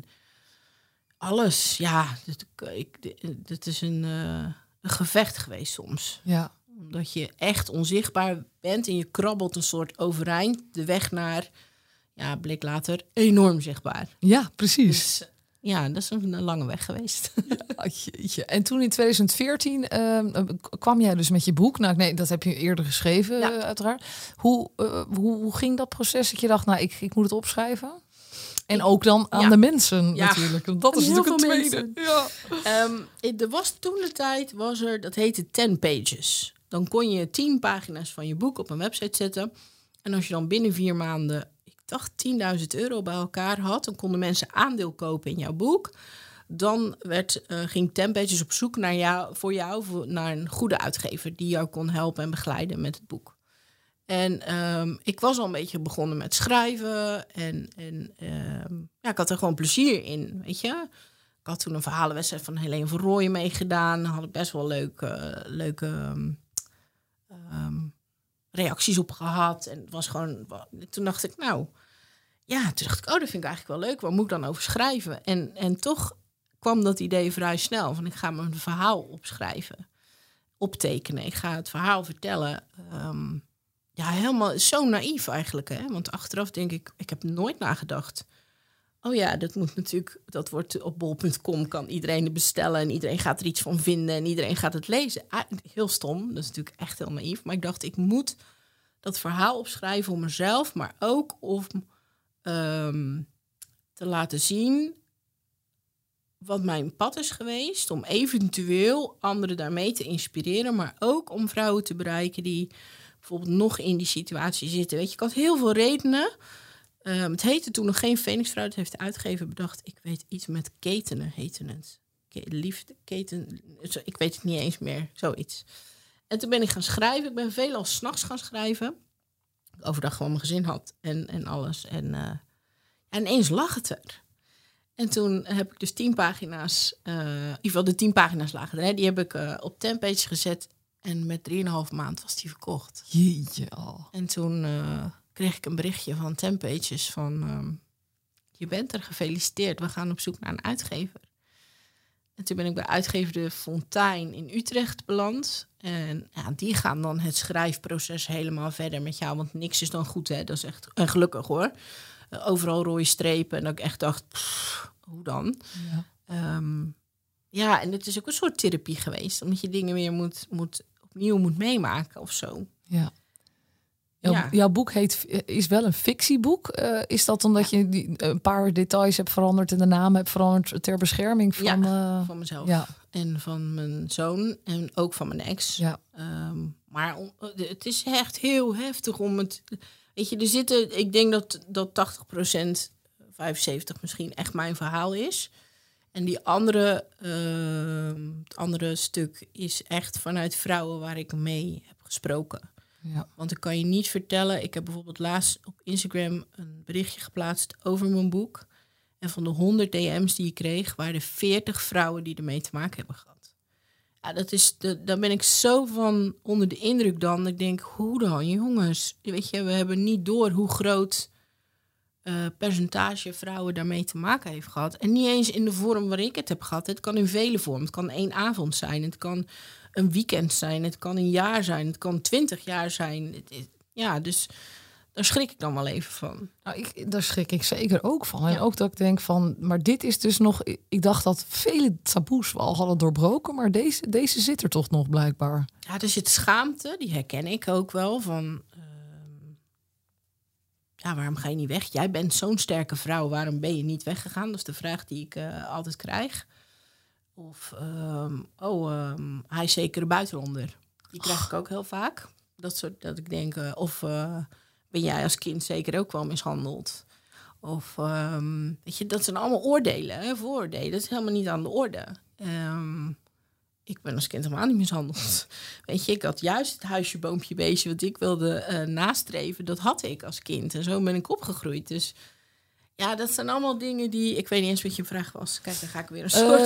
alles. Ja, dat is een gevecht geweest soms. Ja. Omdat je echt onzichtbaar bent en je krabbelt een soort overeind de weg naar, blik later, enorm zichtbaar. Ja, precies. Dus, dat is een lange weg geweest. Ja, en toen in 2014 kwam jij dus met je boek. Nou, nee, dat heb je eerder geschreven, uiteraard. Hoe ging dat proces? Dat je dacht, ik moet het opschrijven? En ook dan aan de mensen natuurlijk. Want dat is natuurlijk het tweede. Ja. Er was toen de tijd, dat heette 10 pages. Dan kon je 10 pagina's van je boek op een website zetten. En als je dan binnen 4 maanden, ik dacht €10.000 bij elkaar had, dan konden mensen aandeel kopen in jouw boek. Dan ging 10 pages op zoek naar een goede uitgever die jou kon helpen en begeleiden met het boek. En ik was al een beetje begonnen met schrijven. En ik had er gewoon plezier in, weet je. Ik had toen een verhalenwedstrijd van Helene van Rooyen meegedaan. Daar had ik best wel leuke reacties op gehad. En het was gewoon... Toen dacht ik, dat vind ik eigenlijk wel leuk. Waar moet ik dan over schrijven? En toch kwam dat idee vrij snel. Van ik ga mijn verhaal opschrijven. Optekenen. Ik ga het verhaal vertellen. Helemaal zo naïef eigenlijk. Hè? Want achteraf denk ik heb nooit nagedacht. Oh ja, dat wordt op bol.com, kan iedereen het bestellen en iedereen gaat er iets van vinden en iedereen gaat het lezen. Heel stom, dat is natuurlijk echt heel naïef. Maar ik dacht, ik moet dat verhaal opschrijven om mezelf, maar ook om te laten zien wat mijn pad is geweest, om eventueel anderen daarmee te inspireren, maar ook om vrouwen te bereiken die bijvoorbeeld nog in die situatie zitten. Weet je, ik had heel veel redenen. Het heette toen nog geen Phoenixvrouw. Het heeft de uitgever bedacht. Ik weet iets met ketenen heette het. Liefde, keten. Ik weet het niet eens meer. Zoiets. En toen ben ik gaan schrijven. Ik ben veelal 's nachts gaan schrijven. Ik overdag gewoon mijn gezin had. En alles. En ineens lag het er. En toen heb ik dus 10 pagina's... in ieder geval de 10 pagina's lagen er. Hè, die heb ik op Tempages gezet. En met 3,5 maand was die verkocht. Jeetje al. En toen... kreeg ik een berichtje van Tempages van... je bent er, gefeliciteerd. We gaan op zoek naar een uitgever. En toen ben ik bij uitgever De Fontein in Utrecht beland. En die gaan dan het schrijfproces helemaal verder met jou. Want niks is dan goed, hè. Dat is echt gelukkig, hoor. Overal rode strepen. En dat ik echt dacht, hoe dan? Ja. En het is ook een soort therapie geweest. Omdat je dingen weer opnieuw moet meemaken of zo. Ja. Jouw boek is wel een fictieboek. Is dat omdat je een paar details hebt veranderd en de naam hebt veranderd ter bescherming van... van mezelf. Ja. En van mijn zoon en ook van mijn ex. Ja. Maar het is echt heel heftig om het... Weet je, er zitten... Ik denk dat 80%, 75% misschien echt mijn verhaal is. En die het andere stuk is echt vanuit vrouwen waar ik mee heb gesproken. Ja. Want ik kan je niet vertellen... Ik heb bijvoorbeeld laatst op Instagram een berichtje geplaatst over mijn boek. En van de 100 DM's die ik kreeg... waren er 40 vrouwen die ermee te maken hebben gehad. Ja, daar ben ik zo van onder de indruk dan. Dat ik denk, hoe dan, jongens? Weet je, we hebben niet door hoe groot percentage vrouwen daarmee te maken heeft gehad. En niet eens in de vorm waar ik het heb gehad. Het kan in vele vormen. Het kan 1 avond zijn. Het kan een weekend zijn. Het kan een jaar zijn. Het kan 20 jaar zijn. Dus daar schrik ik dan wel even van. Nou, daar schrik ik zeker ook van. En ook dat ik denk van, maar dit is dus nog... Ik dacht dat vele taboes we al hadden doorbroken, maar deze zit er toch nog blijkbaar. Ja, er zit schaamte, die herken ik ook wel. Van, waarom ga je niet weg? Jij bent zo'n sterke vrouw, waarom ben je niet weggegaan? Dat is de vraag die ik altijd krijg. Of, hij is zeker een buitenlander. Die krijg ik ook heel vaak. Dat ik denk, ben jij als kind zeker ook wel mishandeld? Of, weet je, dat zijn allemaal oordelen, hè, vooroordelen. Dat is helemaal niet aan de orde. Ik ben als kind helemaal niet mishandeld. Weet je, ik had juist het huisje, boompje, beestje... wat ik wilde nastreven, dat had ik als kind. En zo ben ik opgegroeid. Dus ja, dat zijn allemaal dingen die... Ik weet niet eens wat je vraag was. Kijk, dan ga ik weer een soort...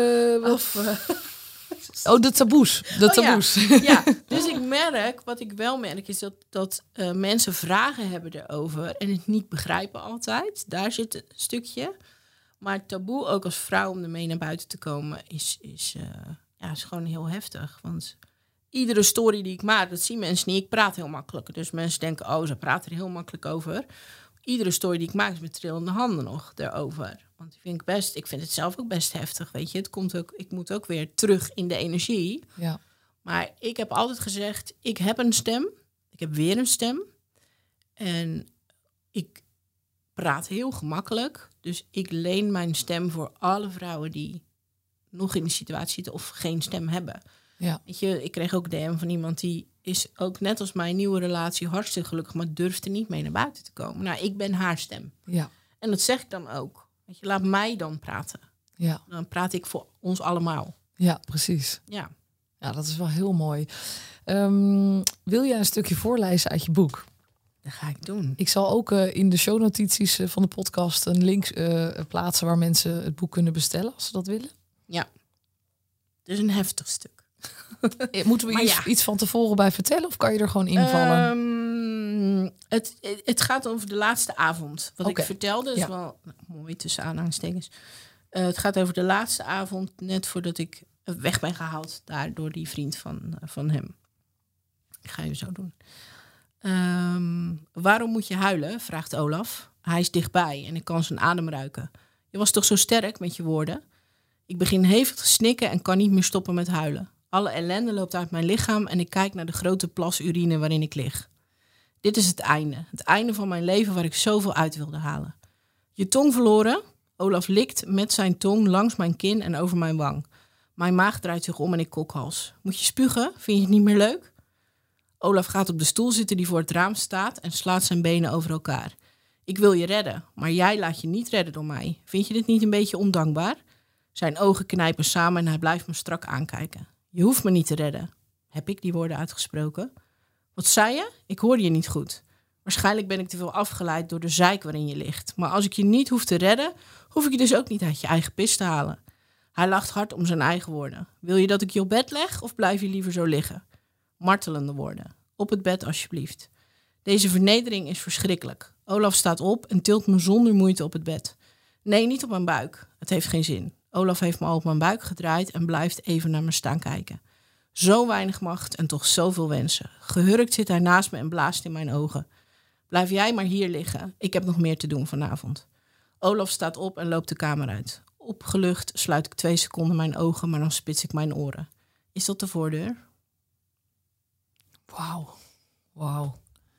de taboes. Taboes. Ja, dus wat ik wel merk, is dat mensen vragen hebben erover en het niet begrijpen altijd. Daar zit een stukje. Maar het taboe, ook als vrouw om ermee naar buiten te komen, is gewoon heel heftig. Want iedere story die ik maak, dat zien mensen niet. Ik praat heel makkelijk. Dus mensen denken, ze praten er heel makkelijk over. Iedere story die ik maak is met trillende handen nog erover. Want ik vind het zelf ook best heftig, weet je. Ik moet ook weer terug in de energie. Ja. Maar ik heb altijd gezegd, ik heb een stem. Ik heb weer een stem. En ik praat heel gemakkelijk. Dus ik leen mijn stem voor alle vrouwen die nog in de situatie zitten of geen stem hebben. Ja. Weet je, ik kreeg ook DM van iemand die is ook net als mijn nieuwe relatie hartstikke gelukkig, maar durft er niet mee naar buiten te komen. Nou, ik ben haar stem. Ja. En dat zeg ik dan ook. Weet je, laat mij dan praten. Ja. Dan praat ik voor ons allemaal. Ja, precies. Ja. Ja, dat is wel heel mooi. Wil jij een stukje voorlezen uit je boek? Dat ga ik doen. Ik zal ook in de shownotities van de podcast een link plaatsen waar mensen het boek kunnen bestellen als ze dat willen. Ja, het is een heftig stuk. Moeten we iets van tevoren bij vertellen of kan je er gewoon invallen? Het gaat over de laatste avond. Wat ik vertelde is wel mooi tussen aanhalingstekens. Het gaat over de laatste avond net voordat ik weg ben gehaald daar door die vriend van hem. Ik ga je zo doen. Waarom moet je huilen? Vraagt Olaf. Hij is dichtbij en ik kan zijn adem ruiken. Je was toch zo sterk met je woorden? Ik begin hevig te snikken en kan niet meer stoppen met huilen. Alle ellende loopt uit mijn lichaam en ik kijk naar de grote plas urine waarin ik lig. Dit is het einde. Het einde van mijn leven waar ik zoveel uit wilde halen. Je tong verloren? Olaf likt met zijn tong langs mijn kin en over mijn wang. Mijn maag draait zich om en ik kokhals. Moet je spugen? Vind je het niet meer leuk? Olaf gaat op de stoel zitten die voor het raam staat en slaat zijn benen over elkaar. Ik wil je redden, maar jij laat je niet redden door mij. Vind je dit niet een beetje ondankbaar? Zijn ogen knijpen samen en hij blijft me strak aankijken. Je hoeft me niet te redden. Heb ik die woorden uitgesproken? Wat zei je? Ik hoorde je niet goed. Waarschijnlijk ben ik te veel afgeleid door de zeik waarin je ligt. Maar als ik je niet hoef te redden, hoef ik je dus ook niet uit je eigen pis te halen. Hij lacht hard om zijn eigen woorden. Wil je dat ik je op bed leg of blijf je liever zo liggen? Martelende woorden. Op het bed alsjeblieft. Deze vernedering is verschrikkelijk. Olaf staat op en tilt me zonder moeite op het bed. Nee, niet op mijn buik. Het heeft geen zin. Olaf heeft me al op mijn buik gedraaid en blijft even naar me staan kijken. Zo weinig macht en toch zoveel wensen. Gehurkt zit hij naast me en blaast in mijn ogen. Blijf jij maar hier liggen. Ik heb nog meer te doen vanavond. Olaf staat op en loopt de kamer uit. Opgelucht sluit ik 2 seconden mijn ogen, maar dan spits ik mijn oren. Is dat de voordeur? Wauw.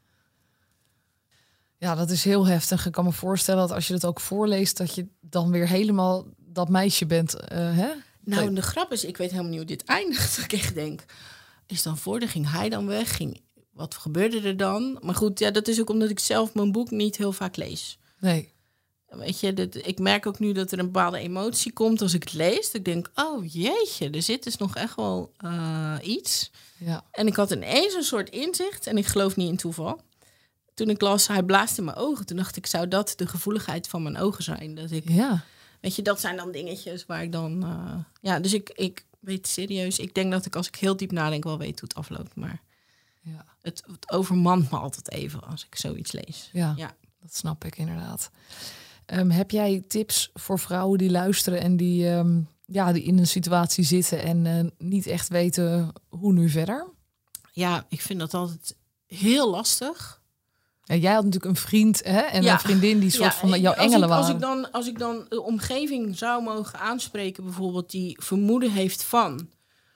Ja, dat is heel heftig. Ik kan me voorstellen dat als je het ook voorleest, dat je dan weer helemaal dat meisje bent. Hè? Nou, en de grap is, ik weet helemaal niet hoe dit eindigt. Dat ik echt denk, is dan voordeur? Ging hij dan weg? Wat gebeurde er dan? Maar goed, ja, dat is ook omdat ik zelf mijn boek niet heel vaak lees. Nee. Weet je, ik merk ook nu dat er een bepaalde emotie komt als ik het lees. Dat ik denk, oh jeetje, er zit dus nog echt wel iets. Ja. En ik had ineens een soort inzicht en ik geloof niet in toeval. Toen ik las, hij blaast in mijn ogen. Toen dacht ik, zou dat de gevoeligheid van mijn ogen zijn? Dat ik, weet je, dat zijn dan dingetjes waar ik dan... dus ik weet serieus, ik denk dat ik als ik heel diep nadenk wel weet hoe het afloopt. Maar het overmand me altijd even als ik zoiets lees. Ja. Dat snap ik inderdaad. Heb jij tips voor vrouwen die luisteren en die in een situatie zitten en niet echt weten hoe nu verder? Ja, ik vind dat altijd heel lastig. Ja, jij had natuurlijk een vriend en een vriendin die soort van jouw engelen waren. Als ik dan de omgeving zou mogen aanspreken, bijvoorbeeld die vermoeden heeft van...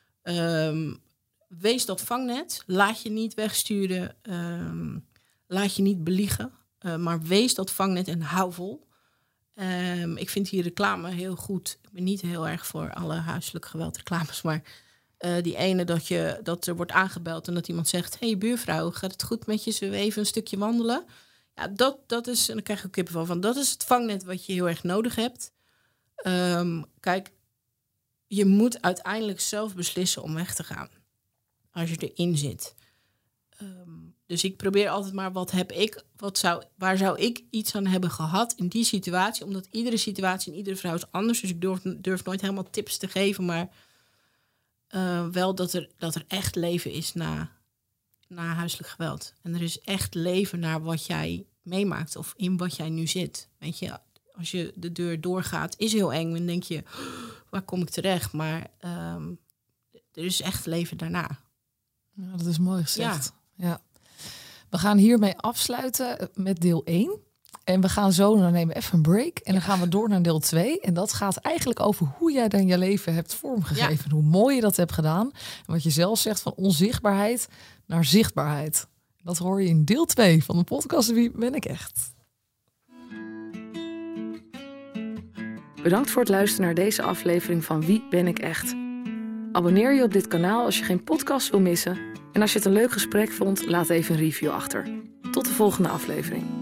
wees dat vangnet, laat je niet wegsturen, laat je niet beliegen... maar wees dat vangnet en hou vol. Ik vind die reclame heel goed. Ik ben niet heel erg voor alle huiselijk geweld reclames. Maar die ene dat er wordt aangebeld en dat iemand zegt... Hey buurvrouw, gaat het goed met je? Zullen we even een stukje wandelen? Ja, dat is, en dan krijg je ook kippenvel van... dat is het vangnet wat je heel erg nodig hebt. Kijk, je moet uiteindelijk zelf beslissen om weg te gaan. Als je erin zit... Dus ik probeer altijd maar, waar zou ik iets aan hebben gehad in die situatie? Omdat iedere situatie en iedere vrouw is anders. Dus ik durf nooit helemaal tips te geven. Maar wel dat er echt leven is na huiselijk geweld. En er is echt leven naar wat jij meemaakt of in wat jij nu zit. Weet je, als je de deur doorgaat, is heel eng. Dan denk je, waar kom ik terecht? Maar er is echt leven daarna. Ja, dat is mooi gezegd. Ja. We gaan hiermee afsluiten met deel 1. En we gaan zo, dan nemen we even een break. En dan gaan we door naar deel 2. En dat gaat eigenlijk over hoe jij dan je leven hebt vormgegeven. Hoe mooi je dat hebt gedaan. En wat je zelf zegt, van onzichtbaarheid naar zichtbaarheid. Dat hoor je in deel 2 van de podcast Wie ben ik echt? Bedankt voor het luisteren naar deze aflevering van Wie ben ik echt? Abonneer je op dit kanaal als je geen podcast wil missen. En als je het een leuk gesprek vond, laat even een review achter. Tot de volgende aflevering.